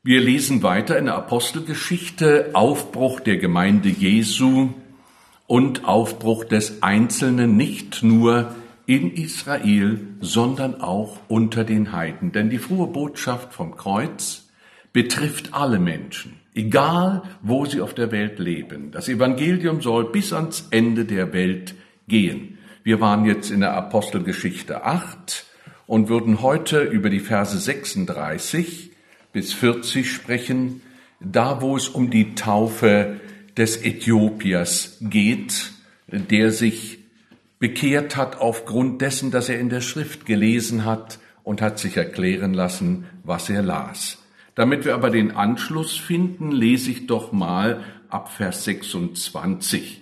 Wir lesen weiter in der Apostelgeschichte Aufbruch der Gemeinde Jesu und Aufbruch des Einzelnen, nicht nur in Israel, sondern auch unter den Heiden. Denn die frohe Botschaft vom Kreuz betrifft alle Menschen, egal wo sie auf der Welt leben. Das Evangelium soll bis ans Ende der Welt gehen. Wir waren jetzt in der Apostelgeschichte 8 und würden heute über die Verse 36 bis 40 sprechen, da wo es um die Taufe des Äthiopiers geht, der sich bekehrt hat aufgrund dessen, dass er in der Schrift gelesen hat und hat sich erklären lassen, was er las. Damit wir aber den Anschluss finden, lese ich doch mal ab Vers 26.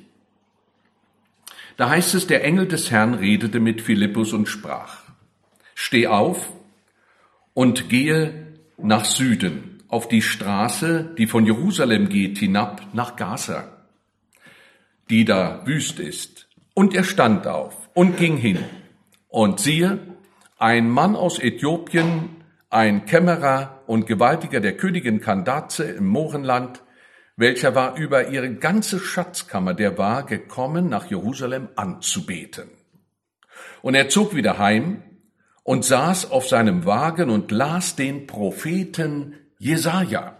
Da heißt es, der Engel des Herrn redete mit Philippus und sprach: Steh auf und gehe nach Süden, auf die Straße, die von Jerusalem geht, hinab nach Gaza, die da wüst ist. Und er stand auf und ging hin. Und siehe, ein Mann aus Äthiopien, ein Kämmerer und Gewaltiger der Königin Kandace im Mohrenland, welcher war über ihre ganze Schatzkammer, der war gekommen, nach Jerusalem anzubeten. Und er zog wieder heim und saß auf seinem Wagen und las den Propheten Jesaja.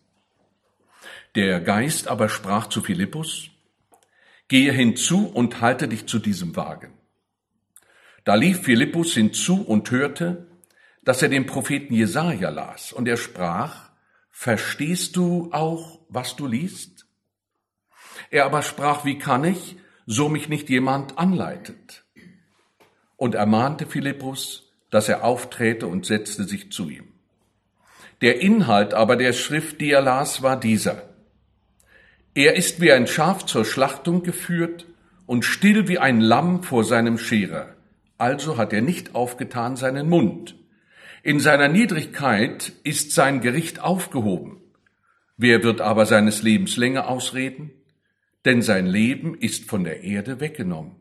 Der Geist aber sprach zu Philippus: Gehe hinzu und halte dich zu diesem Wagen. Da lief Philippus hinzu und hörte, dass er den Propheten Jesaja las. Und er sprach: Verstehst du auch, was du liest? Er aber sprach: Wie kann ich, so mich nicht jemand anleitet? Und ermahnte Philippus, dass er aufträte, und setzte sich zu ihm. Der Inhalt aber der Schrift, die er las, war dieser: Er ist wie ein Schaf zur Schlachtung geführt und still wie ein Lamm vor seinem Scherer. Also hat er nicht aufgetan seinen Mund. In seiner Niedrigkeit ist sein Gericht aufgehoben. Wer wird aber seines Lebens Länge ausreden? Denn sein Leben ist von der Erde weggenommen.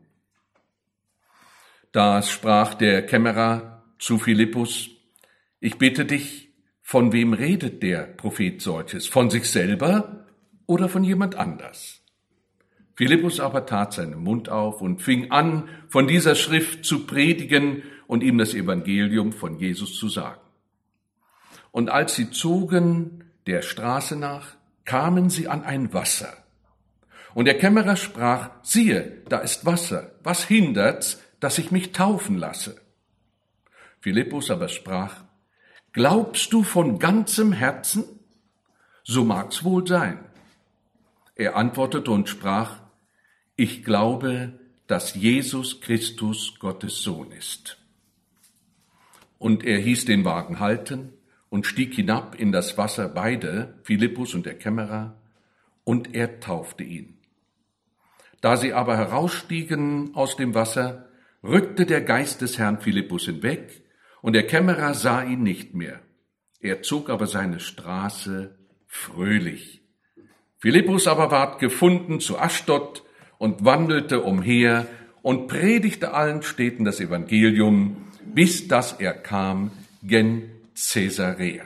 Da sprach der Kämmerer zu Philippus: Ich bitte dich, von wem redet der Prophet solches? Von sich selber oder von jemand anders? Philippus aber tat seinen Mund auf und fing an, von dieser Schrift zu predigen und ihm das Evangelium von Jesus zu sagen. Und als sie zogen der Straße nach, kamen sie an ein Wasser. Und der Kämmerer sprach: Siehe, da ist Wasser. Was hindert's, dass ich mich taufen lasse? Philippus aber sprach: Glaubst du von ganzem Herzen? So mag's wohl sein. Er antwortete und sprach: Ich glaube, dass Jesus Christus Gottes Sohn ist. Und er hieß den Wagen halten und stieg hinab in das Wasser, beide, Philippus und der Kämmerer, und er taufte ihn. Da sie aber herausstiegen aus dem Wasser, rückte der Geist des Herrn Philippus hinweg, und der Kämmerer sah ihn nicht mehr. Er zog aber seine Straße fröhlich. Philippus aber ward gefunden zu Aschdod und wandelte umher und predigte allen Städten das Evangelium, bis dass er kam gen Caesarea.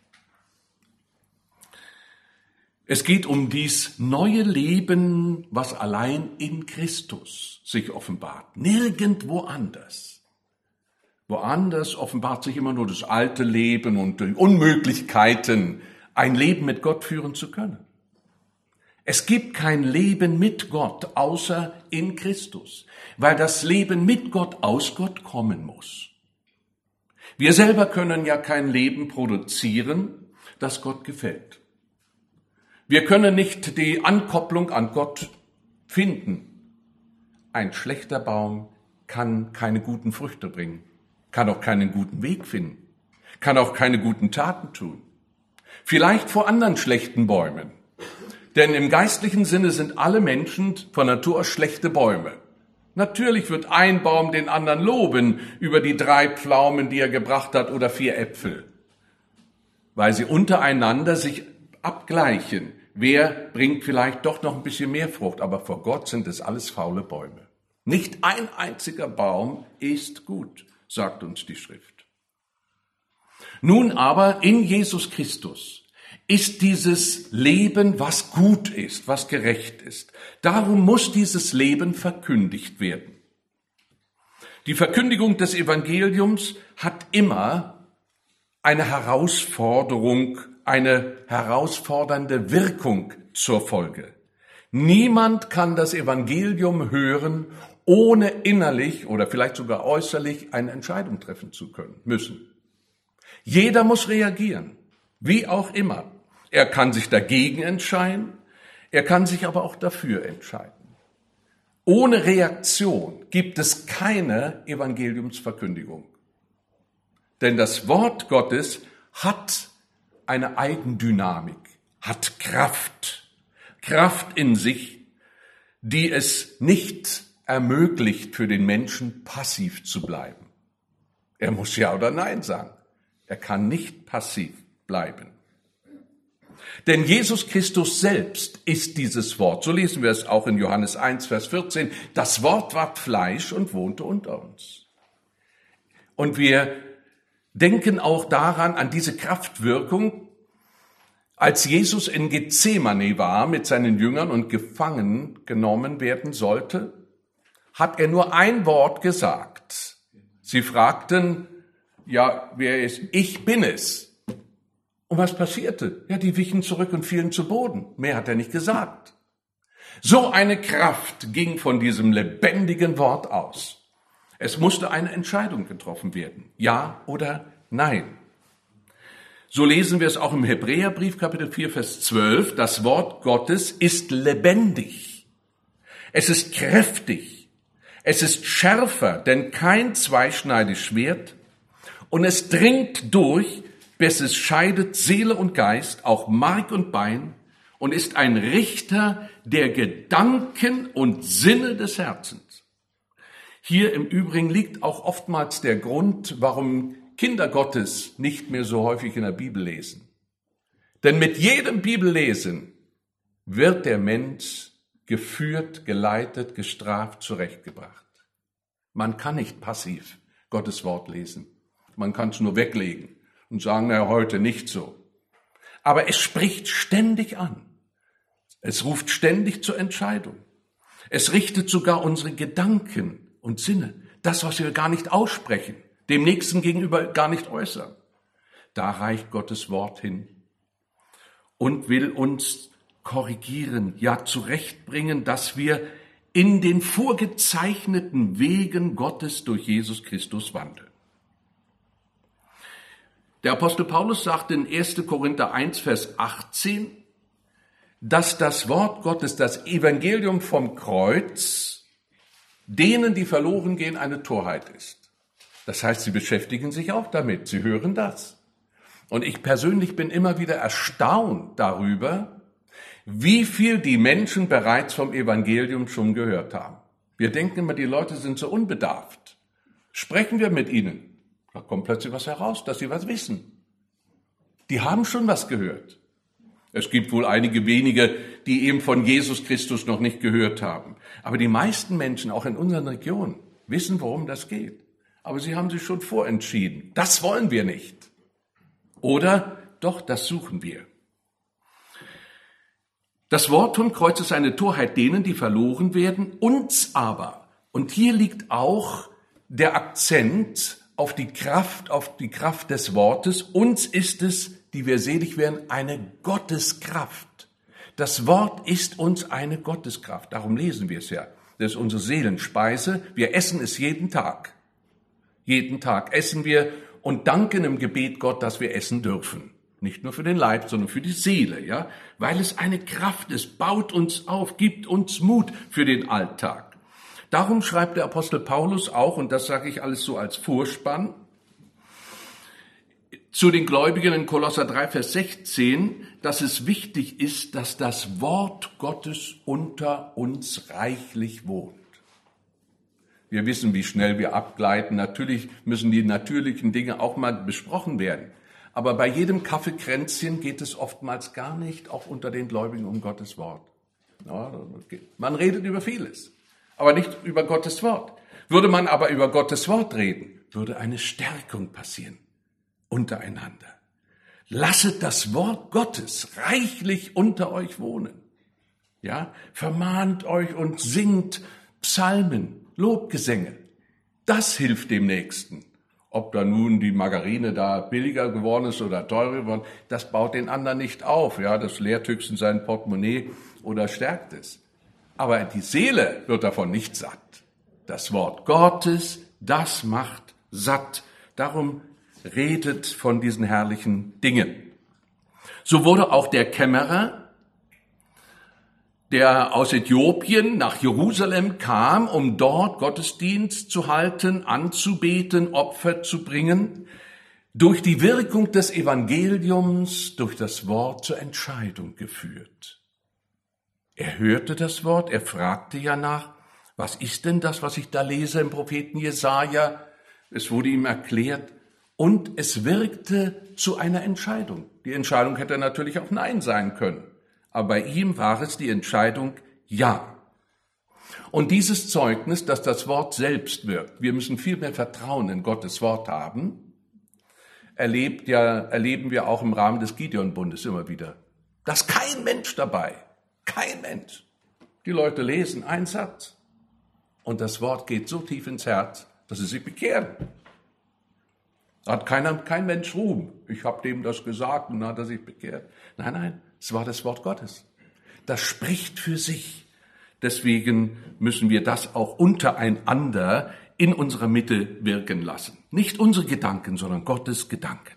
Es geht um dies neue Leben, was allein in Christus sich offenbart, nirgendwo anders. Woanders offenbart sich immer nur das alte Leben und die Unmöglichkeiten, ein Leben mit Gott führen zu können. Es gibt kein Leben mit Gott außer in Christus, weil das Leben mit Gott aus Gott kommen muss. Wir selber können ja kein Leben produzieren, das Gott gefällt. Wir können nicht die Ankopplung an Gott finden. Ein schlechter Baum kann keine guten Früchte bringen, kann auch keinen guten Weg finden, kann auch keine guten Taten tun. Vielleicht vor anderen schlechten Bäumen. Denn im geistlichen Sinne sind alle Menschen von Natur aus schlechte Bäume. Natürlich wird ein Baum den anderen loben über die 3 Pflaumen, die er gebracht hat, oder 4 Äpfel, weil sie untereinander sich abgleichen. Wer bringt vielleicht doch noch ein bisschen mehr Frucht, aber vor Gott sind es alles faule Bäume. Nicht ein einziger Baum ist gut, sagt uns die Schrift. Nun aber in Jesus Christus ist dieses Leben, was gut ist, was gerecht ist. Darum muss dieses Leben verkündigt werden. Die Verkündigung des Evangeliums hat immer eine Herausforderung, eine herausfordernde Wirkung zur Folge. Niemand kann das Evangelium hören, ohne innerlich oder vielleicht sogar äußerlich eine Entscheidung treffen zu müssen. Jeder muss reagieren, wie auch immer. Er kann sich dagegen entscheiden, er kann sich aber auch dafür entscheiden. Ohne Reaktion gibt es keine Evangeliumsverkündigung. Denn das Wort Gottes hat eine Eigendynamik, hat Kraft in sich, die es nicht ermöglicht, für den Menschen passiv zu bleiben. Er muss Ja oder Nein sagen. Er kann nicht passiv bleiben. Denn Jesus Christus selbst ist dieses Wort. So lesen wir es auch in Johannes 1, Vers 14. Das Wort ward Fleisch und wohnte unter uns. Und wir denken auch daran, an diese Kraftwirkung, als Jesus in Gethsemane war mit seinen Jüngern und gefangen genommen werden sollte, hat er nur ein Wort gesagt. Sie fragten, ja, wer ist? Ich bin es. Und was passierte? Ja, die wichen zurück und fielen zu Boden. Mehr hat er nicht gesagt. So eine Kraft ging von diesem lebendigen Wort aus. Es musste eine Entscheidung getroffen werden. Ja oder nein. So lesen wir es auch im Hebräerbrief, Kapitel 4, Vers 12. Das Wort Gottes ist lebendig. Es ist kräftig. Es ist schärfer, denn kein zweischneidiges Schwert. Und es dringt durch, bis es scheidet Seele und Geist, auch Mark und Bein, und ist ein Richter der Gedanken und Sinne des Herzens. Hier im Übrigen liegt auch oftmals der Grund, warum Kinder Gottes nicht mehr so häufig in der Bibel lesen. Denn mit jedem Bibellesen wird der Mensch geführt, geleitet, gestraft, zurechtgebracht. Man kann nicht passiv Gottes Wort lesen. Man kann es nur weglegen und sagen, na, heute nicht so. Aber es spricht ständig an. Es ruft ständig zur Entscheidung. Es richtet sogar unsere Gedanken und Sinne, das, was wir gar nicht aussprechen, dem Nächsten gegenüber gar nicht äußern. Da reicht Gottes Wort hin und will uns korrigieren, ja zurechtbringen, dass wir in den vorgezeichneten Wegen Gottes durch Jesus Christus wandeln. Der Apostel Paulus sagt in 1. Korinther 1, Vers 18, dass das Wort Gottes, das Evangelium vom Kreuz, denen, die verloren gehen, eine Torheit ist. Das heißt, sie beschäftigen sich auch damit, sie hören das. Und ich persönlich bin immer wieder erstaunt darüber, wie viel die Menschen bereits vom Evangelium schon gehört haben. Wir denken immer, die Leute sind so unbedarft. Sprechen wir mit ihnen. Da kommt plötzlich was heraus, dass sie was wissen. Die haben schon was gehört. Es gibt wohl einige wenige, die eben von Jesus Christus noch nicht gehört haben. Aber die meisten Menschen, auch in unseren Regionen, wissen, worum das geht. Aber sie haben sich schon vorentschieden. Das wollen wir nicht. Oder doch, das suchen wir. Das Wort vom Kreuz ist eine Torheit denen, die verloren werden, uns aber. Und hier liegt auch der Akzent auf die Kraft des Wortes. Uns ist es, die wir selig werden, eine Gotteskraft. Das Wort ist uns eine Gotteskraft. Darum lesen wir es ja. Das ist unsere Seelenspeise. Wir essen es jeden Tag. Jeden Tag essen wir und danken im Gebet Gott, dass wir essen dürfen. Nicht nur für den Leib, sondern für die Seele, ja. Weil es eine Kraft ist, baut uns auf, gibt uns Mut für den Alltag. Darum schreibt der Apostel Paulus auch, und das sage ich alles so als Vorspann, zu den Gläubigen in Kolosser 3, Vers 16, dass es wichtig ist, dass das Wort Gottes unter uns reichlich wohnt. Wir wissen, wie schnell wir abgleiten. Natürlich müssen die natürlichen Dinge auch mal besprochen werden. Aber bei jedem Kaffeekränzchen geht es oftmals gar nicht, auch unter den Gläubigen, um Gottes Wort. Ja, man redet über vieles, aber nicht über Gottes Wort. Würde man aber über Gottes Wort reden, würde eine Stärkung passieren untereinander. Lasset das Wort Gottes reichlich unter euch wohnen. Ja, vermahnt euch und singt Psalmen, Lobgesänge. Das hilft dem Nächsten. Ob da nun die Margarine da billiger geworden ist oder teurer geworden, das baut den anderen nicht auf. Ja, das leert höchstens sein Portemonnaie oder stärkt es. Aber die Seele wird davon nicht satt. Das Wort Gottes, das macht satt. Darum redet von diesen herrlichen Dingen. So wurde auch der Kämmerer, der aus Äthiopien nach Jerusalem kam, um dort Gottesdienst zu halten, anzubeten, Opfer zu bringen, durch die Wirkung des Evangeliums, durch das Wort zur Entscheidung geführt. Er hörte das Wort, er fragte ja nach, was ist denn das, was ich da lese im Propheten Jesaja? Es wurde ihm erklärt und es wirkte zu einer Entscheidung. Die Entscheidung hätte natürlich auch Nein sein können. Aber bei ihm war es die Entscheidung Ja. Und dieses Zeugnis, dass das Wort selbst wirkt, wir müssen viel mehr Vertrauen in Gottes Wort haben, erleben wir auch im Rahmen des Gideon-Bundes immer wieder. Da ist kein Mensch dabei, kein Mensch. Die Leute lesen einen Satz und das Wort geht so tief ins Herz, dass sie sich bekehren. Da hat kein Mensch Ruhm. Ich habe dem das gesagt und dann hat er sich bekehrt. Nein, es war das Wort Gottes. Das spricht für sich. Deswegen müssen wir das auch untereinander in unserer Mitte wirken lassen. Nicht unsere Gedanken, sondern Gottes Gedanken.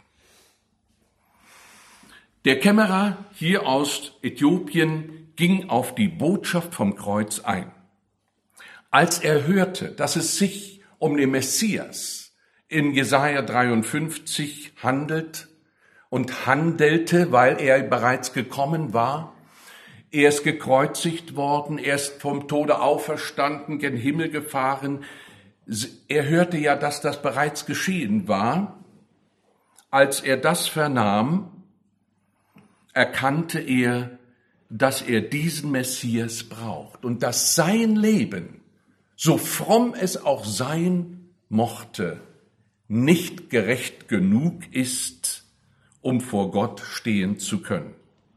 Der Kämmerer hier aus Äthiopien ging auf die Botschaft vom Kreuz ein. Als er hörte, dass es sich um den Messias in Jesaja 53 handelt und handelte, weil er bereits gekommen war, er ist gekreuzigt worden, er ist vom Tode auferstanden, gen Himmel gefahren. Er hörte ja, dass das bereits geschehen war. Als er das vernahm, erkannte er, dass er diesen Messias braucht und dass sein Leben, so fromm es auch sein mochte, nicht gerecht genug ist, um vor Gott stehen zu können.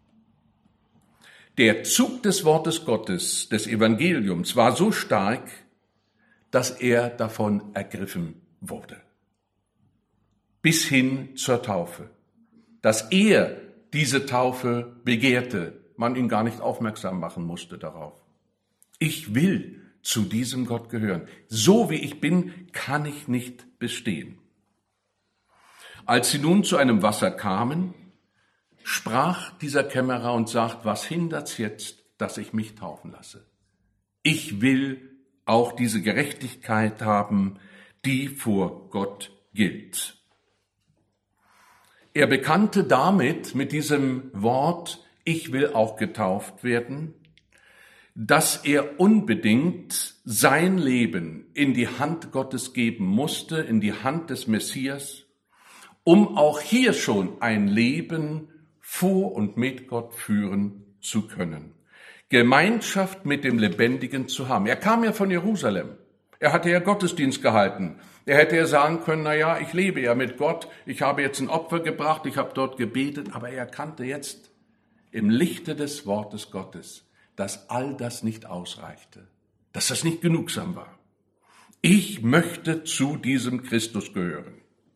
Der Zug des Wortes Gottes, des Evangeliums, war so stark, dass er davon ergriffen wurde. Bis hin zur Taufe. Dass er diese Taufe begehrte, man ihn gar nicht aufmerksam machen musste darauf. Ich will zu diesem Gott gehören. So wie ich bin, kann ich nicht bestehen. Als sie nun zu einem Wasser kamen, sprach dieser Kämmerer und sagt, was hindert's jetzt, dass ich mich taufen lasse? Ich will auch diese Gerechtigkeit haben, die vor Gott gilt. Er bekannte damit, mit diesem Wort, ich will auch getauft werden, dass er unbedingt sein Leben in die Hand Gottes geben musste, in die Hand des Messias, um auch hier schon ein Leben vor und mit Gott führen zu können. Gemeinschaft mit dem Lebendigen zu haben. Er kam ja von Jerusalem. Er hatte ja Gottesdienst gehalten. Er hätte ja sagen können, ich lebe ja mit Gott, ich habe jetzt ein Opfer gebracht, ich habe dort gebetet, aber er erkannte jetzt im Lichte des Wortes Gottes, dass all das nicht ausreichte, dass das nicht genugsam war. Ich möchte zu diesem Christus gehören.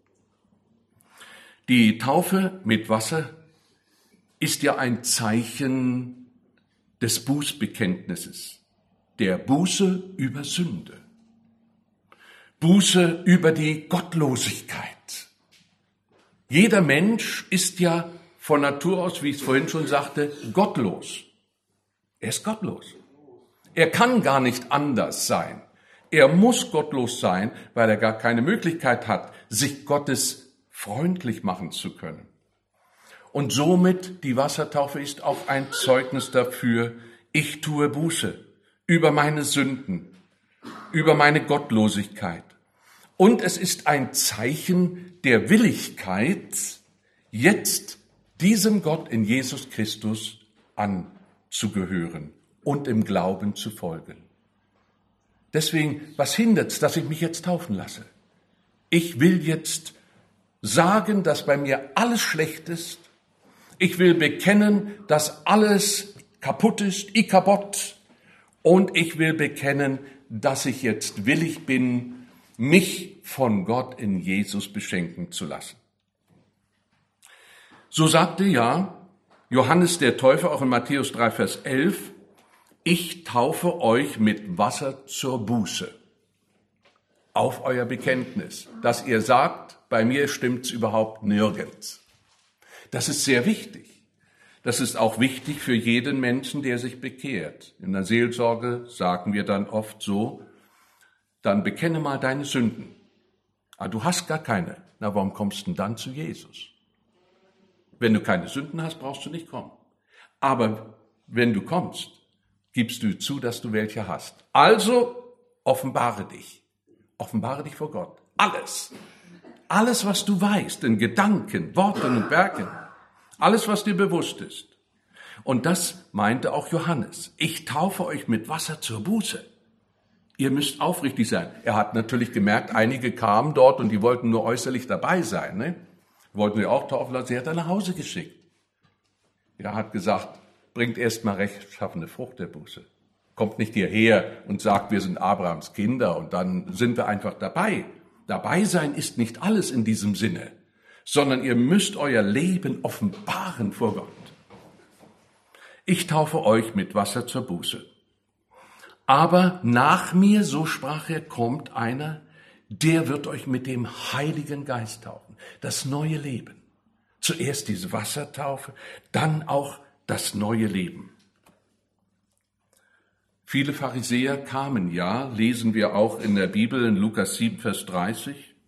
Die Taufe mit Wasser ist ja ein Zeichen des Bußbekenntnisses, der Buße über Sünde, Buße über die Gottlosigkeit. Jeder Mensch ist ja von Natur aus, wie ich es vorhin schon sagte, gottlos. Er ist gottlos. Er kann gar nicht anders sein. Er muss gottlos sein, weil er gar keine Möglichkeit hat, sich Gottes freundlich machen zu können. Und somit, die Wassertaufe ist auch ein Zeugnis dafür, ich tue Buße über meine Sünden, über meine Gottlosigkeit. Und es ist ein Zeichen der Willigkeit, jetzt diesem Gott in Jesus Christus anzugehören und im Glauben zu folgen. Deswegen, was hindert's, dass ich mich jetzt taufen lasse? Ich will jetzt sagen, dass bei mir alles schlecht ist Ich will bekennen, dass alles kaputt ist, ikabot. Und ich will bekennen, dass ich jetzt willig bin, mich von Gott in Jesus beschenken zu lassen. So sagte ja Johannes der Täufer auch in Matthäus 3, Vers 11, ich taufe euch mit Wasser zur Buße. Auf euer Bekenntnis, dass ihr sagt, bei mir stimmt's überhaupt nirgends. Das ist sehr wichtig. Das ist auch wichtig für jeden Menschen, der sich bekehrt. In der Seelsorge sagen wir dann oft so, dann bekenne mal deine Sünden. Ah, du hast gar keine. Na, warum kommst du denn dann zu Jesus? Wenn du keine Sünden hast, brauchst du nicht kommen. Aber wenn du kommst, gibst du zu, dass du welche hast. Also offenbare dich. Offenbare dich vor Gott. Alles. Alles, was du weißt, in Gedanken, Worten und Werken. Alles, was dir bewusst ist. Und das meinte auch Johannes. Ich taufe euch mit Wasser zur Buße. Ihr müsst aufrichtig sein. Er hat natürlich gemerkt, einige kamen dort und die wollten nur äußerlich dabei sein. Ne? Wollten sie auch taufen lassen. Sie hat er nach Hause geschickt. Er hat gesagt, bringt erst mal rechtschaffene Frucht der Buße. Kommt nicht hierher und sagt, wir sind Abrahams Kinder und dann sind wir einfach dabei. Dabei sein ist nicht alles in diesem Sinne, sondern ihr müsst euer Leben offenbaren vor Gott. Ich taufe euch mit Wasser zur Buße. Aber nach mir, so sprach er, kommt einer, der wird euch mit dem Heiligen Geist taufen. Das neue Leben. Zuerst diese Wassertaufe, dann auch das neue Leben. Viele Pharisäer kamen ja, lesen wir auch in der Bibel in Lukas 7, Vers 30.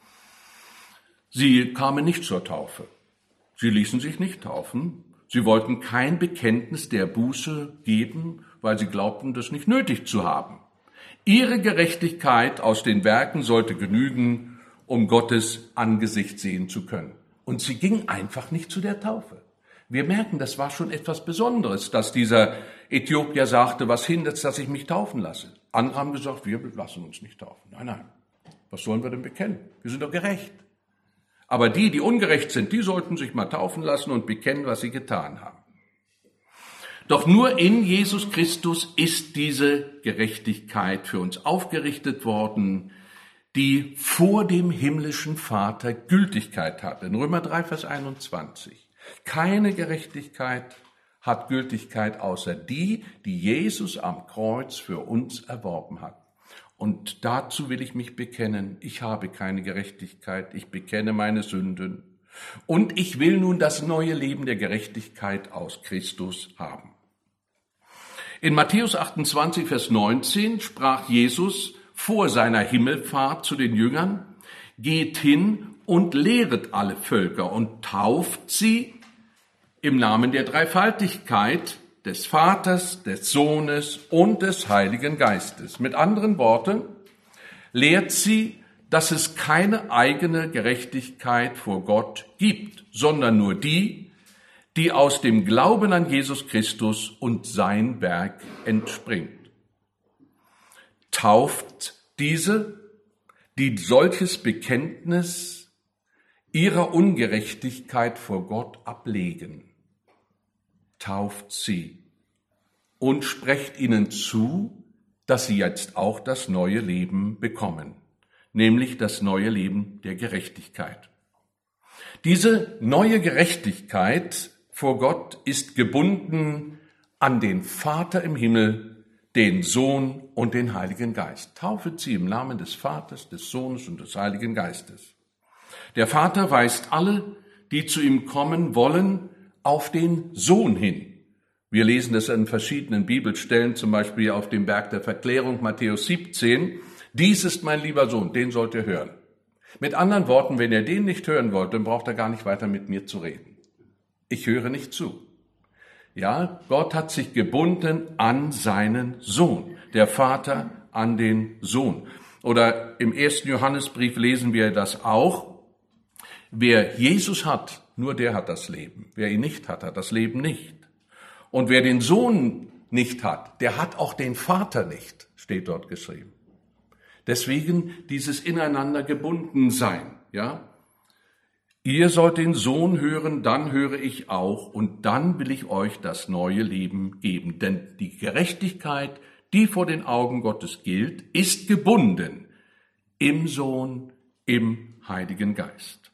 Sie kamen nicht zur Taufe. Sie ließen sich nicht taufen. Sie wollten kein Bekenntnis der Buße geben, weil sie glaubten, das nicht nötig zu haben. Ihre Gerechtigkeit aus den Werken sollte genügen, um Gottes Angesicht sehen zu können. Und sie gingen einfach nicht zu der Taufe. Wir merken, das war schon etwas Besonderes, dass dieser Äthiopier sagte, was hindert, dass ich mich taufen lasse? Andere haben gesagt, wir lassen uns nicht taufen. Nein, nein, was sollen wir denn bekennen? Wir sind doch gerecht. Aber die ungerecht sind, die sollten sich mal taufen lassen und bekennen, was sie getan haben. Doch nur in Jesus Christus ist diese Gerechtigkeit für uns aufgerichtet worden, die vor dem himmlischen Vater Gültigkeit hat. In Römer 3, Vers 21. Keine Gerechtigkeit hat Gültigkeit außer die Jesus am Kreuz für uns erworben hat. Und dazu will ich mich bekennen, ich habe keine Gerechtigkeit, ich bekenne meine Sünden und ich will nun das neue Leben der Gerechtigkeit aus Christus haben. In Matthäus 28, Vers 19 sprach Jesus vor seiner Himmelfahrt zu den Jüngern, geht hin und lehret alle Völker und tauft sie im Namen der Dreifaltigkeit des Vaters, des Sohnes und des Heiligen Geistes. Mit anderen Worten, lehrt sie, dass es keine eigene Gerechtigkeit vor Gott gibt, sondern nur die aus dem Glauben an Jesus Christus und sein Werk entspringt. Tauft diese, die solches Bekenntnis ihrer Ungerechtigkeit vor Gott ablegen. Tauft sie und sprecht ihnen zu, dass sie jetzt auch das neue Leben bekommen, nämlich das neue Leben der Gerechtigkeit. Diese neue Gerechtigkeit vor Gott ist gebunden an den Vater im Himmel, den Sohn und den Heiligen Geist. Taufet sie im Namen des Vaters, des Sohnes und des Heiligen Geistes. Der Vater weist alle, die zu ihm kommen wollen, auf den Sohn hin. Wir lesen das an verschiedenen Bibelstellen, zum Beispiel auf dem Berg der Verklärung, Matthäus 17. Dies ist mein lieber Sohn, den sollt ihr hören. Mit anderen Worten, wenn ihr den nicht hören wollt, dann braucht er gar nicht weiter mit mir zu reden. Ich höre nicht zu. Ja, Gott hat sich gebunden an seinen Sohn, der Vater an den Sohn. Oder im 1. Johannesbrief lesen wir das auch. Wer Jesus hat, nur der hat das Leben. Wer ihn nicht hat, hat das Leben nicht. Und wer den Sohn nicht hat, der hat auch den Vater nicht, steht dort geschrieben. Deswegen dieses ineinander gebunden sein, ja. Ihr sollt den Sohn hören, dann höre ich auch, und dann will ich euch das neue Leben geben. Denn die Gerechtigkeit, die vor den Augen Gottes gilt, ist gebunden im Sohn, im Heiligen Geist.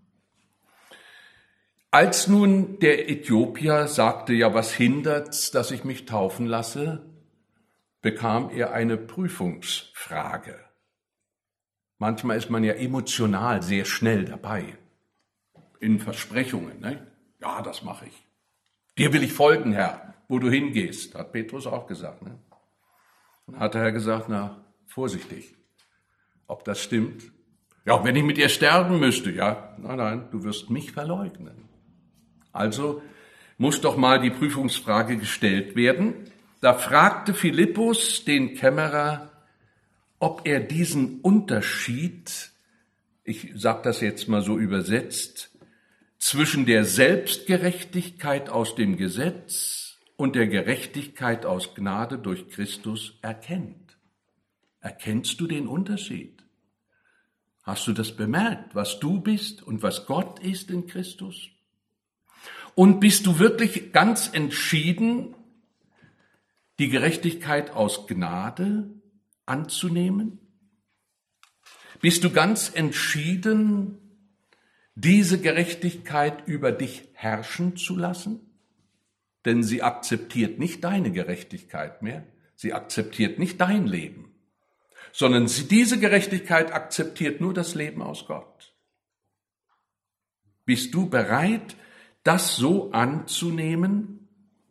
Als nun der Äthiopier sagte, ja, was hindert's, dass ich mich taufen lasse, bekam er eine Prüfungsfrage. Manchmal ist man ja emotional sehr schnell dabei, in Versprechungen. Ne? Ja, das mache ich. Dir will ich folgen, Herr, wo du hingehst, hat Petrus auch gesagt. Ne? Und hat der Herr gesagt, na, vorsichtig, ob das stimmt. Ja, wenn ich mit dir sterben müsste, ja, nein, du wirst mich verleugnen. Also muss doch mal die Prüfungsfrage gestellt werden. Da fragte Philippus den Kämmerer, ob er diesen Unterschied, ich sage das jetzt mal so übersetzt, zwischen der Selbstgerechtigkeit aus dem Gesetz und der Gerechtigkeit aus Gnade durch Christus erkennt. Erkennst du den Unterschied? Hast du das bemerkt, was du bist und was Gott ist in Christus? Und bist du wirklich ganz entschieden, die Gerechtigkeit aus Gnade anzunehmen? Bist du ganz entschieden, diese Gerechtigkeit über dich herrschen zu lassen? Denn sie akzeptiert nicht deine Gerechtigkeit mehr, sie akzeptiert nicht dein Leben, sondern diese Gerechtigkeit akzeptiert nur das Leben aus Gott. Bist du bereit, das so anzunehmen?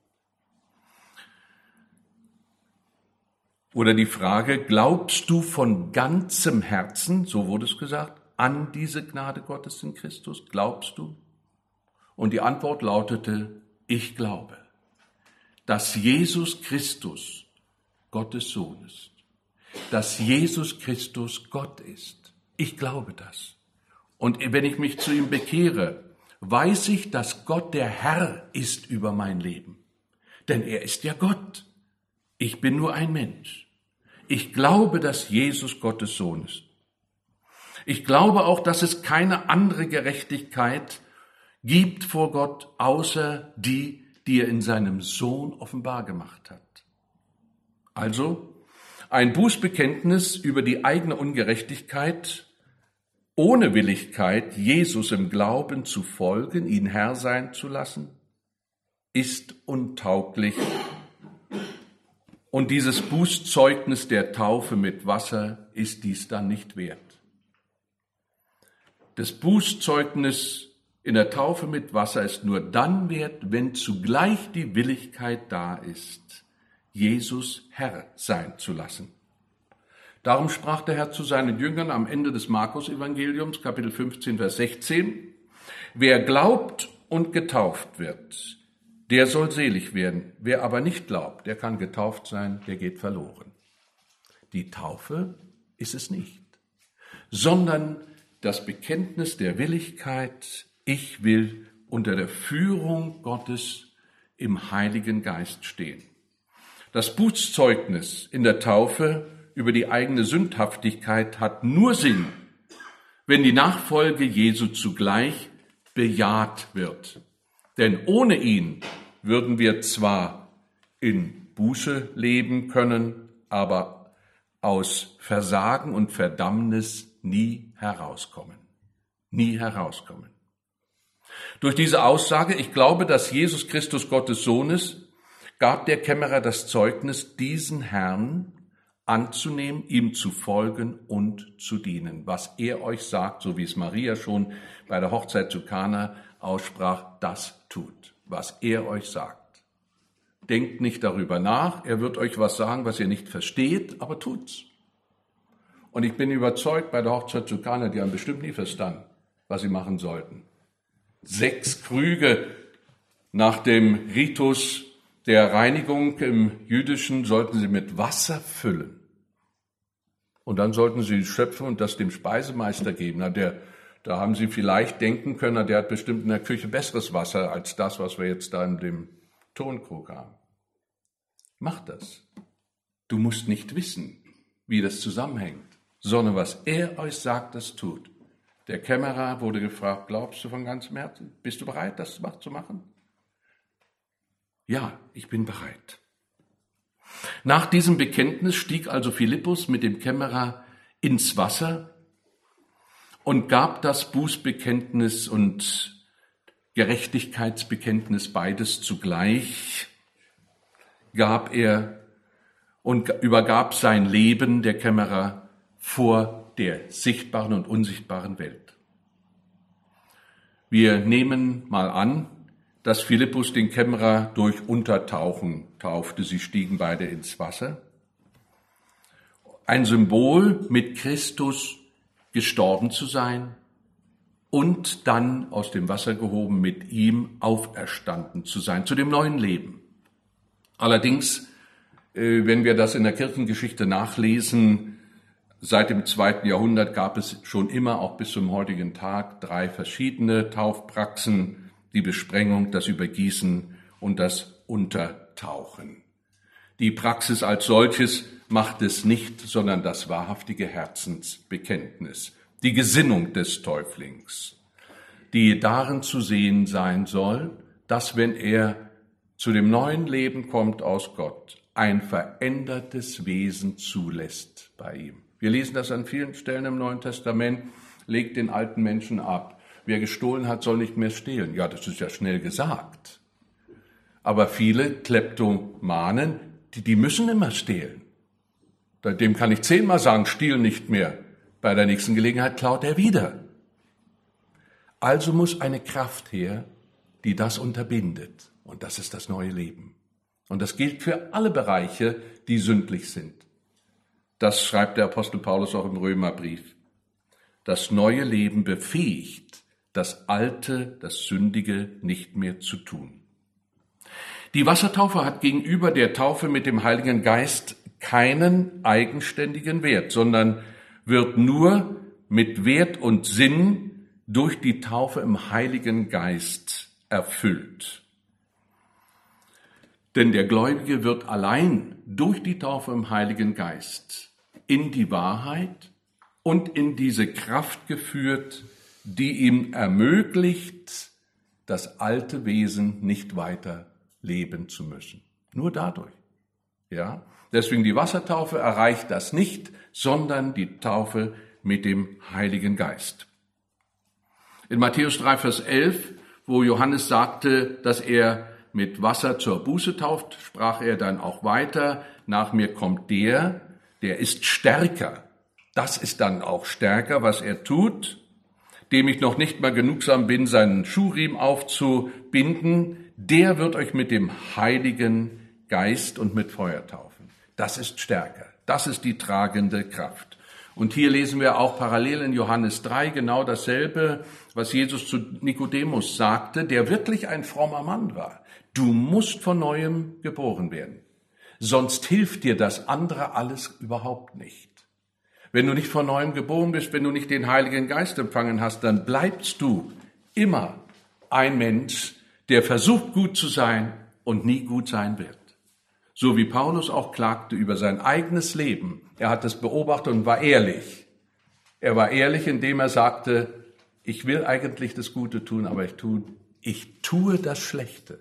Oder die Frage, glaubst du von ganzem Herzen, so wurde es gesagt, an diese Gnade Gottes in Christus? Glaubst du? Und die Antwort lautete, ich glaube, dass Jesus Christus Gottes Sohn ist, dass Jesus Christus Gott ist. Ich glaube das. Und wenn ich mich zu ihm bekehre, weiß ich, dass Gott der Herr ist über mein Leben. Denn er ist ja Gott. Ich bin nur ein Mensch. Ich glaube, dass Jesus Gottes Sohn ist. Ich glaube auch, dass es keine andere Gerechtigkeit gibt vor Gott, außer die, die er in seinem Sohn offenbar gemacht hat. Also ein Bußbekenntnis über die eigene Ungerechtigkeit, ohne Willigkeit, Jesus im Glauben zu folgen, ihn Herr sein zu lassen, ist untauglich. Und dieses Bußzeugnis der Taufe mit Wasser ist dies dann nicht wert. Das Bußzeugnis in der Taufe mit Wasser ist nur dann wert, wenn zugleich die Willigkeit da ist, Jesus Herr sein zu lassen. Darum sprach der Herr zu seinen Jüngern am Ende des Markus-Evangeliums, Kapitel 15, Vers 16, wer glaubt und getauft wird, der soll selig werden. Wer aber nicht glaubt, der kann getauft sein, der geht verloren. Die Taufe ist es nicht, sondern das Bekenntnis der Willigkeit, ich will unter der Führung Gottes im Heiligen Geist stehen. Das Bußzeugnis in der Taufe über die eigene Sündhaftigkeit hat nur Sinn, wenn die Nachfolge Jesu zugleich bejaht wird. Denn ohne ihn würden wir zwar in Buße leben können, aber aus Versagen und Verdammnis nie herauskommen. Nie herauskommen. Durch diese Aussage, ich glaube, dass Jesus Christus Gottes Sohn ist, gab der Kämmerer das Zeugnis, diesen Herrn anzunehmen, ihm zu folgen und zu dienen. Was er euch sagt, so wie es Maria schon bei der Hochzeit zu Kana aussprach, das tut, was er euch sagt. Denkt nicht darüber nach, er wird euch was sagen, was ihr nicht versteht, aber tut's. Und ich bin überzeugt, bei der Hochzeit zu Kana, die haben bestimmt nie verstanden, was sie machen sollten. 6 Krüge nach dem Ritus der Reinigung im Jüdischen sollten sie mit Wasser füllen. Und dann sollten sie schöpfen und das dem Speisemeister geben. Da haben sie vielleicht denken können, der hat bestimmt in der Küche besseres Wasser als das, was wir jetzt da in dem Tonkrug haben. Macht das. Du musst nicht wissen, wie das zusammenhängt, sondern was er euch sagt, das tut. Der Kämmerer wurde gefragt, glaubst du von ganzem Herzen? Bist du bereit, das zu machen? Ja, ich bin bereit. Nach diesem Bekenntnis stieg also Philippus mit dem Kämmerer ins Wasser und gab das Bußbekenntnis und Gerechtigkeitsbekenntnis beides zugleich, gab er und übergab sein Leben, der Kämmerer, vor der sichtbaren und unsichtbaren Welt. Wir nehmen mal an, dass Philippus den Kämmerer durch Untertauchen taufte. Sie stiegen beide ins Wasser. Ein Symbol, mit Christus gestorben zu sein und dann aus dem Wasser gehoben, mit ihm auferstanden zu sein, zu dem neuen Leben. Allerdings, wenn wir das in der Kirchengeschichte nachlesen, seit dem 2. Jahrhundert gab es schon immer, auch bis zum heutigen Tag, 3 verschiedene Taufpraxen: die Besprengung, das Übergießen und das Untertauchen. Die Praxis als solches macht es nicht, sondern das wahrhaftige Herzensbekenntnis, die Gesinnung des Täuflings, die darin zu sehen sein soll, dass, wenn er zu dem neuen Leben kommt aus Gott, ein verändertes Wesen zulässt bei ihm. Wir lesen das an vielen Stellen im Neuen Testament: legt den alten Menschen ab. Wer gestohlen hat, soll nicht mehr stehlen. Ja, das ist ja schnell gesagt. Aber viele Kleptomanen, die müssen immer stehlen. Dem kann ich 10-mal sagen, stiehl nicht mehr. Bei der nächsten Gelegenheit klaut er wieder. Also muss eine Kraft her, die das unterbindet. Und das ist das neue Leben. Und das gilt für alle Bereiche, die sündlich sind. Das schreibt der Apostel Paulus auch im Römerbrief. Das neue Leben befähigt, das Alte, das Sündige nicht mehr zu tun. Die Wassertaufe hat gegenüber der Taufe mit dem Heiligen Geist keinen eigenständigen Wert, sondern wird nur mit Wert und Sinn durch die Taufe im Heiligen Geist erfüllt. Denn der Gläubige wird allein durch die Taufe im Heiligen Geist in die Wahrheit und in diese Kraft geführt, die ihm ermöglicht, das alte Wesen nicht weiter leben zu müssen. Nur dadurch. Ja? Deswegen die Wassertaufe erreicht das nicht, sondern die Taufe mit dem Heiligen Geist. In Matthäus 3, Vers 11, wo Johannes sagte, dass er mit Wasser zur Buße tauft, sprach er dann auch weiter: Nach mir kommt der ist stärker. Das ist dann auch stärker, was er tut, dem ich noch nicht mal genugsam bin, seinen Schuhriemen aufzubinden. Der wird euch mit dem Heiligen Geist und mit Feuer taufen. Das ist stärker. Das ist die tragende Kraft. Und hier lesen wir auch parallel in Johannes 3 genau dasselbe, was Jesus zu Nikodemus sagte, der wirklich ein frommer Mann war. Du musst von Neuem geboren werden. Sonst hilft dir das andere alles überhaupt nicht. Wenn du nicht von Neuem geboren bist, wenn du nicht den Heiligen Geist empfangen hast, dann bleibst du immer ein Mensch, der versucht, gut zu sein und nie gut sein wird. So wie Paulus auch klagte über sein eigenes Leben. Er hat es beobachtet und war ehrlich. Er war ehrlich, indem er sagte, ich will eigentlich das Gute tun, aber ich tue das Schlechte.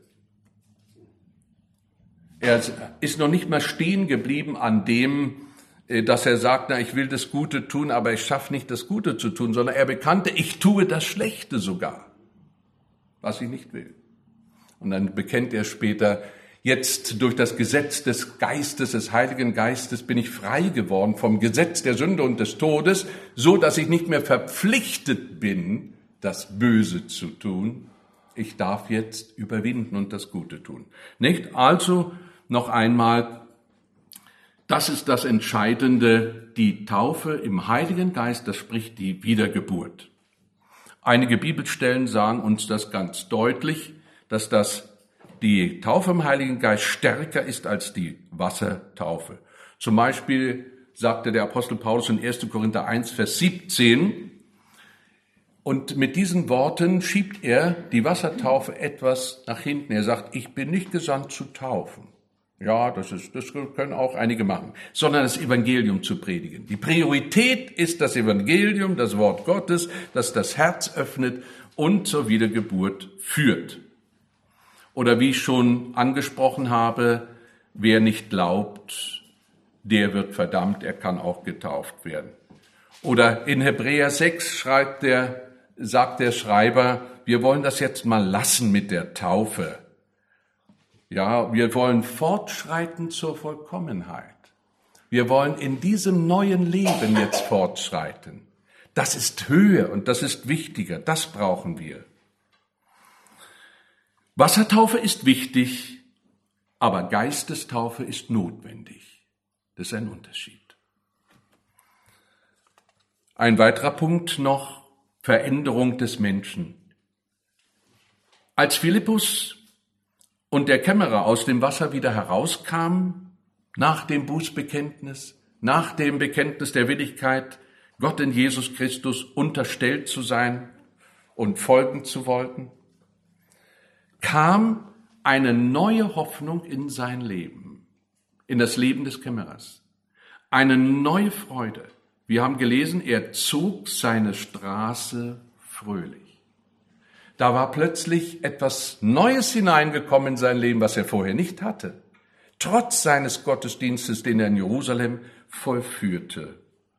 Er ist noch nicht mal stehen geblieben an dem, dass er sagt, ich will das Gute tun, aber ich schaffe nicht, das Gute zu tun, sondern er bekannte, ich tue das Schlechte sogar, was ich nicht will. Und dann bekennt er später, jetzt durch das Gesetz des Geistes, des Heiligen Geistes, bin ich frei geworden vom Gesetz der Sünde und des Todes, so dass ich nicht mehr verpflichtet bin, das Böse zu tun. Ich darf jetzt überwinden und das Gute tun. Nicht? Also noch einmal, das ist das Entscheidende, die Taufe im Heiligen Geist, das spricht die Wiedergeburt. Einige Bibelstellen sagen uns das ganz deutlich, dass die Taufe im Heiligen Geist stärker ist als die Wassertaufe. Zum Beispiel sagte der Apostel Paulus in 1. Korinther 1, Vers 17, und mit diesen Worten schiebt er die Wassertaufe etwas nach hinten. Er sagt, ich bin nicht gesandt zu taufen. Ja, das können auch einige machen. Sondern das Evangelium zu predigen. Die Priorität ist das Evangelium, das Wort Gottes, das das Herz öffnet und zur Wiedergeburt führt. Oder wie ich schon angesprochen habe, wer nicht glaubt, der wird verdammt, er kann auch getauft werden. Oder in Hebräer 6 sagt der Schreiber, wir wollen das jetzt mal lassen mit der Taufe. Ja, wir wollen fortschreiten zur Vollkommenheit. Wir wollen in diesem neuen Leben jetzt fortschreiten. Das ist höher und das ist wichtiger, das brauchen wir. Wassertaufe ist wichtig, aber Geistestaufe ist notwendig. Das ist ein Unterschied. Ein weiterer Punkt noch, Veränderung des Menschen. Als Philippus und der Kämmerer aus dem Wasser wieder herauskamen, nach dem Bußbekenntnis, nach dem Bekenntnis der Willigkeit, Gott in Jesus Christus unterstellt zu sein und folgen zu wollen, kam eine neue Hoffnung in sein Leben, in das Leben des Kämmerers. Eine neue Freude. Wir haben gelesen, er zog seine Straße fröhlich. Da war plötzlich etwas Neues hineingekommen in sein Leben, was er vorher nicht hatte. Trotz seines Gottesdienstes, den er in Jerusalem vollführte.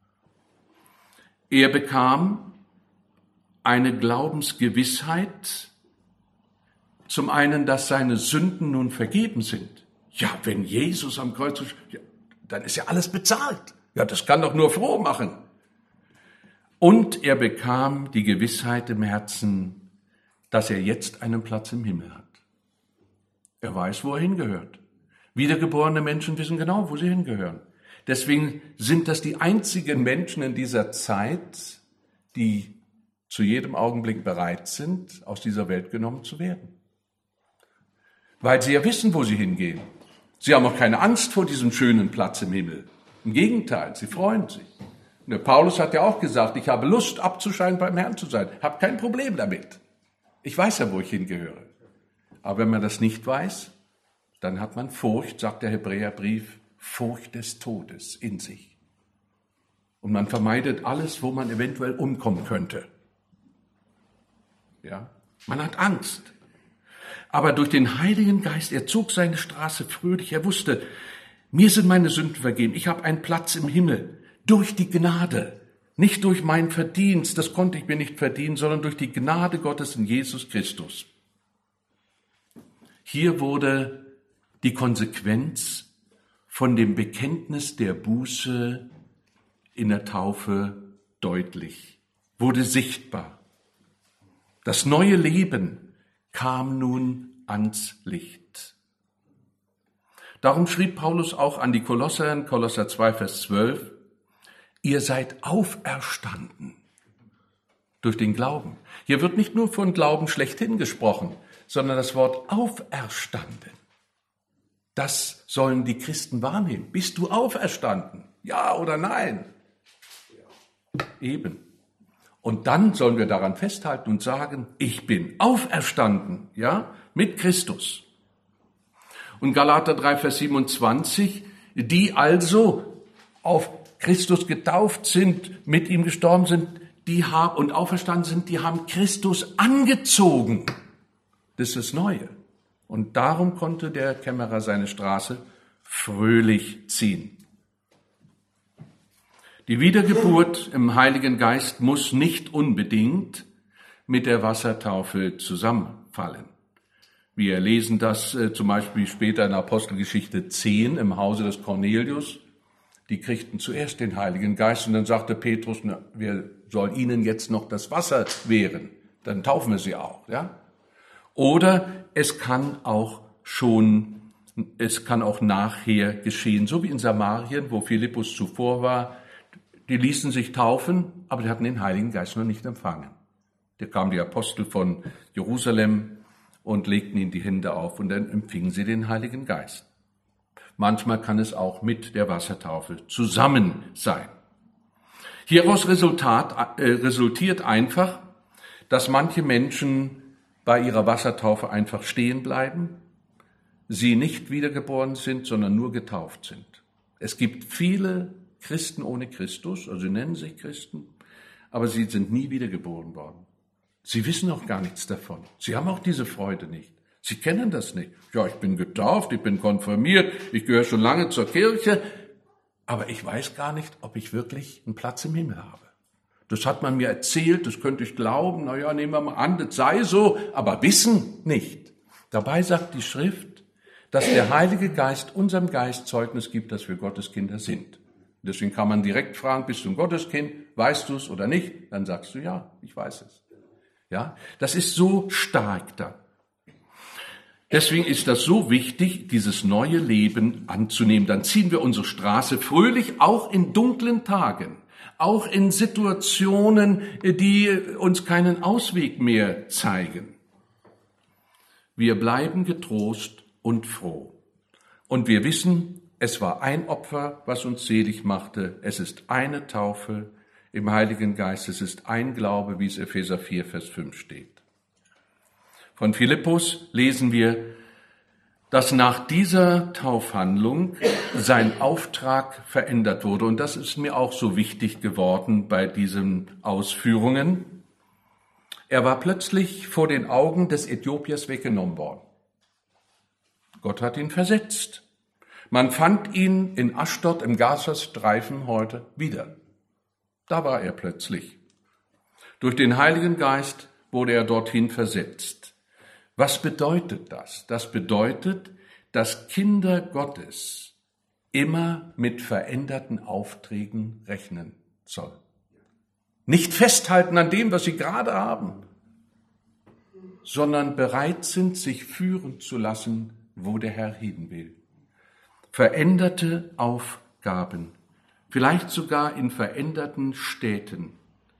Er bekam eine Glaubensgewissheit, zum einen, dass seine Sünden nun vergeben sind. Ja, wenn Jesus am Kreuz ist, ja, dann ist ja alles bezahlt. Ja, das kann doch nur froh machen. Und er bekam die Gewissheit im Herzen, dass er jetzt einen Platz im Himmel hat. Er weiß, wo er hingehört. Wiedergeborene Menschen wissen genau, wo sie hingehören. Deswegen sind das die einzigen Menschen in dieser Zeit, die zu jedem Augenblick bereit sind, aus dieser Welt genommen zu werden. Weil sie ja wissen, wo sie hingehen. Sie haben auch keine Angst vor diesem schönen Platz im Himmel. Im Gegenteil, sie freuen sich. Und der Paulus hat ja auch gesagt, ich habe Lust abzuscheiden, beim Herrn zu sein. Habe kein Problem damit. Ich weiß ja, wo ich hingehöre. Aber wenn man das nicht weiß, dann hat man Furcht, sagt der Hebräerbrief, Furcht des Todes in sich. Und man vermeidet alles, wo man eventuell umkommen könnte. Ja, man hat Angst. Aber durch den Heiligen Geist, er zog seine Straße fröhlich, er wusste, mir sind meine Sünden vergeben, ich habe einen Platz im Himmel, durch die Gnade. Nicht durch mein Verdienst, das konnte ich mir nicht verdienen, sondern durch die Gnade Gottes in Jesus Christus. Hier wurde die Konsequenz von dem Bekenntnis der Buße in der Taufe deutlich, wurde sichtbar. Das neue Leben kam nun ans Licht. Darum schrieb Paulus auch an die Kolosser in Kolosser 2, Vers 12, ihr seid auferstanden durch den Glauben. Hier wird nicht nur von Glauben schlechthin gesprochen, sondern das Wort auferstanden. Das sollen die Christen wahrnehmen. Bist du auferstanden? Ja oder nein? Eben. Und dann sollen wir daran festhalten und sagen, ich bin auferstanden, ja, mit Christus. Und Galater 3, Vers 27, die also auf Christus getauft sind, mit ihm gestorben sind, die haben und auferstanden sind, die haben Christus angezogen. Das ist das Neue. Und darum konnte der Kämmerer seine Straße fröhlich ziehen. Die Wiedergeburt im Heiligen Geist muss nicht unbedingt mit der Wassertaufe zusammenfallen. Wir lesen das zum Beispiel später in Apostelgeschichte 10 im Hause des Cornelius. Die kriegten zuerst den Heiligen Geist und dann sagte Petrus, wer soll ihnen jetzt noch das Wasser wehren? Dann taufen wir sie auch, ja? Oder es kann auch nachher geschehen, so wie in Samarien, wo Philippus zuvor war. Die ließen sich taufen, aber die hatten den Heiligen Geist noch nicht empfangen. Da kamen die Apostel von Jerusalem und legten ihnen die Hände auf und dann empfingen sie den Heiligen Geist. Manchmal kann es auch mit der Wassertaufe zusammen sein. Hieraus resultiert einfach, dass manche Menschen bei ihrer Wassertaufe einfach stehen bleiben, sie nicht wiedergeboren sind, sondern nur getauft sind. Es gibt viele Christen ohne Christus, also sie nennen sich Christen, aber sie sind nie wiedergeboren worden. Sie wissen auch gar nichts davon. Sie haben auch diese Freude nicht. Sie kennen das nicht. Ja, ich bin getauft, ich bin konfirmiert, ich gehöre schon lange zur Kirche, aber ich weiß gar nicht, ob ich wirklich einen Platz im Himmel habe. Das hat man mir erzählt, das könnte ich glauben, naja, nehmen wir mal an, das sei so, aber wissen nicht. Dabei sagt die Schrift, dass der Heilige Geist unserem Geist Zeugnis gibt, dass wir Gottes Kinder sind. Deswegen kann man direkt fragen, bist du ein Gotteskind, weißt du es oder nicht? Dann sagst du, ja, ich weiß es. Ja, das ist so stark da. Deswegen ist das so wichtig, dieses neue Leben anzunehmen. Dann ziehen wir unsere Straße fröhlich, auch in dunklen Tagen, auch in Situationen, die uns keinen Ausweg mehr zeigen. Wir bleiben getrost und froh. Und wir wissen, es war ein Opfer, was uns selig machte. Es ist eine Taufe im Heiligen Geist. Es ist ein Glaube, wie es Epheser 4, Vers 5 steht. Von Philippus lesen wir, dass nach dieser Taufhandlung sein Auftrag verändert wurde. Und das ist mir auch so wichtig geworden bei diesen Ausführungen. Er war plötzlich vor den Augen des Äthiopiers weggenommen worden. Gott hat ihn versetzt. Man fand ihn in Aschdod im Gazastreifen heute wieder. Da war er plötzlich. Durch den Heiligen Geist wurde er dorthin versetzt. Was bedeutet das? Das bedeutet, dass Kinder Gottes immer mit veränderten Aufträgen rechnen sollen. Nicht festhalten an dem, was sie gerade haben, sondern bereit sind, sich führen zu lassen, wo der Herr hin will. Veränderte Aufgaben, vielleicht sogar in veränderten Städten.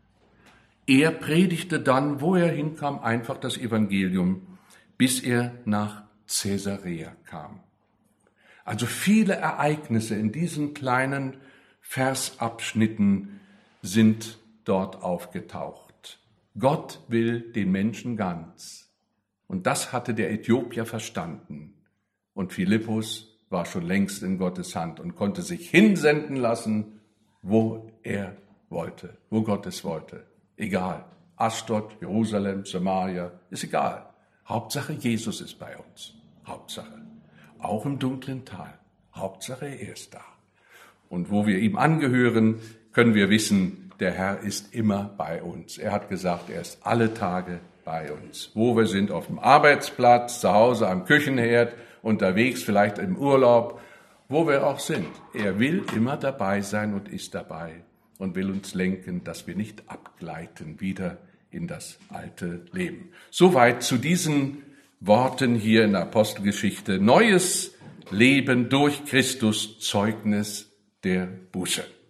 Er predigte dann, wo er hinkam, einfach das Evangelium, bis er nach Caesarea kam. Also viele Ereignisse in diesen kleinen Versabschnitten sind dort aufgetaucht. Gott will den Menschen ganz. Und das hatte der Äthiopier verstanden. Und Philippus war schon längst in Gottes Hand und konnte sich hinsenden lassen, wo er wollte, wo Gott es wollte. Egal. Aschdod, Jerusalem, Samaria, ist egal. Hauptsache, Jesus ist bei uns. Hauptsache. Auch im dunklen Tal. Hauptsache, er ist da. Und wo wir ihm angehören, können wir wissen, der Herr ist immer bei uns. Er hat gesagt, er ist alle Tage bei uns. Wo wir sind, auf dem Arbeitsplatz, zu Hause am Küchenherd, unterwegs, vielleicht im Urlaub, wo wir auch sind. Er will immer dabei sein und ist dabei und will uns lenken, dass wir nicht abgleiten wieder in das alte Leben. Soweit zu diesen Worten hier in der Apostelgeschichte. Neues Leben durch Christus, Zeugnis der Buße.